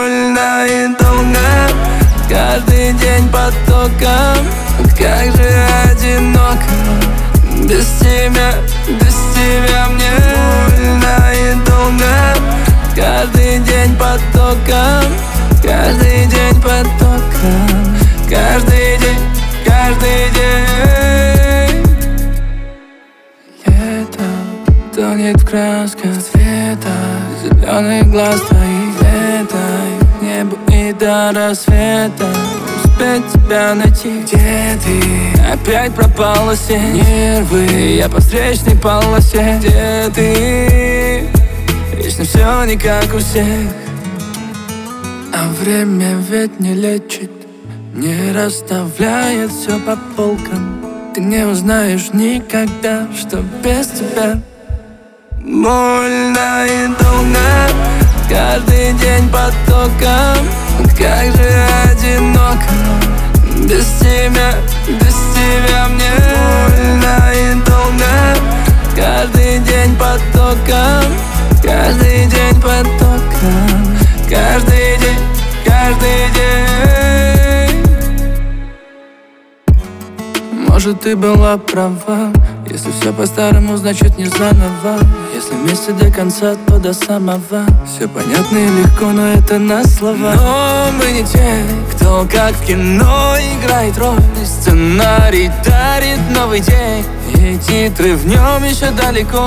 больно и долго, каждый день потоком. Как же одиноко без тебя мне. Больно и долго, каждый день потоком. Каждый день потоком. Каждый день, каждый день. Лето тонет в красках цвета зеленых глаз твоих. Летай в небо и до рассвета. Успеть тебя найти. Где ты? Опять пропала сеть. Нервы, я по встречной полосе. Где ты? Вечно все не как у всех. А время ведь не лечит, не расставляет все по полкам. Ты не узнаешь никогда, что без тебя. Больно и долго, каждый день потоком. Как же одиноко без тебя мне. Больно и долго, каждый день потоком. Каждый день потоком. Каждый день, каждый день. Может, ты была права. Если все по-старому, значит не заново. Если вместе до конца, то до самого. Все понятно и легко, но это на слова. Но мы не те, кто как в кино играет роль. И сценарий дарит новый день, и титры в нем еще далеко.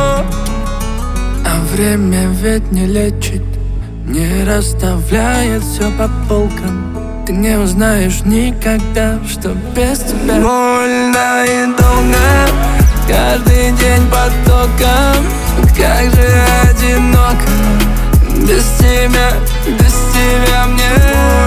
А время ведь не лечит, не расставляет все по полкам. Ты не узнаешь никогда, что без тебя. Больно и долго, каждый день потоком. Как же одиноко без тебя мне.